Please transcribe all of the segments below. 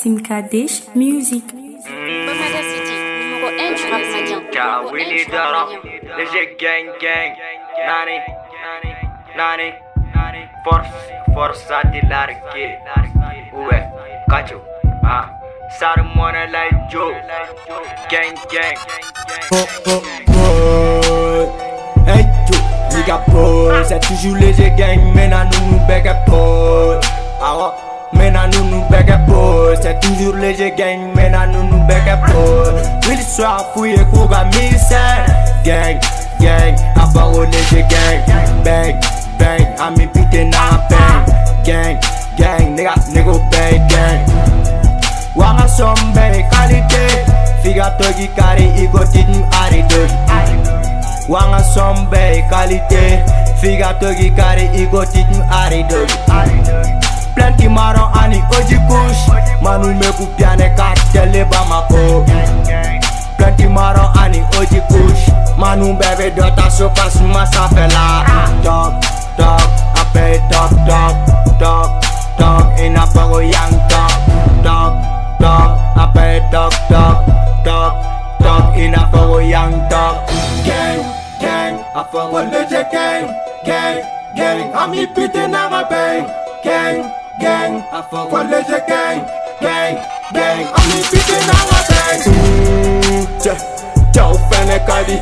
Simkadesh Music. Bomada City, numéro 1 du rap malien. Car Willy Dara, léger gang gang, nani, nani, force à te larguer. Ouais, Kacho, ça remonte like Joe, gang gang. Hey Joe, nigga pose, c'est toujours léger gang, mais na nous bec à pose. Mais na nous bec à pose, c'est toujours léger gang, mais na nous bec à pose. Will soir fouillé pour la mise, gang, gang, à part au léger gang, bang, bang, à mi pité na bang, gang, gang, nigga bang, gang. Wanga sombe qualité, figa togi kari igo tidin ari dogi. Wanga sombe qualité, figa togi kari igo tidin ari dogi. Plenty marron ani oji kush, manu meku piane cartel Bamako. Plenty marron ani oji kush, manu bebe dota sopas masa fela. Talk, talk, ape talk, talk, talk, talk, ina pago yang talk, talk, talk, ape talk, talk, talk, talk, ina pago yang talk. Gang, gang, apa ngolje gang, gang, gang, ami pite na bang, gang. Gang, college gang, gang, gang, ami pite na bang. Ciao fene kadi,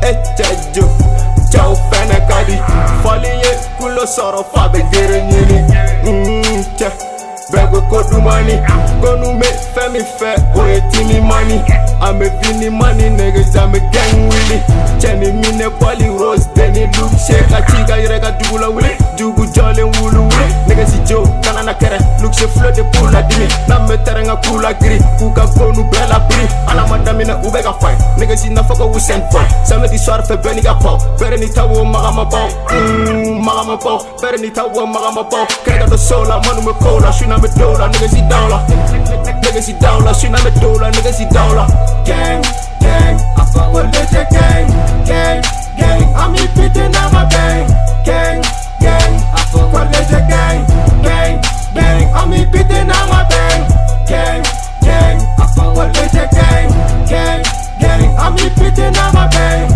ciao fene kadi. Faliye kulo soro fabe gere nini. Bego kodu money, gonu me femi fe, oye tini money. Ame vini money, niggas ame gang willy. Cheni mine bali rose, deni look shake a chiga irega dugula wili, dugu jolly wulu wili. Niggas si Joe, kanana kere, look she flow de pula dimi. Na me terenga kula giri, kuka gonu bella biri. Ana madamina ubega fine, niggas si na fucka we send for. Samedi soir fe beni ga pau, bere ni tawo magama pau, magama pau, bere ni tawo magama pau. Kega do sola, manu me cola, shuna me dola, niggas si dola, niggas si dola, shuna me dola, niggas si dola. Gang, gang, apa ngolje gang, gang, gang, ami pite na bang, gang, gang, apa ngolje gang, gang, gang, ami pite na bang, gang, gang, apa ngolje gang, gang, gang, ami pite na bang.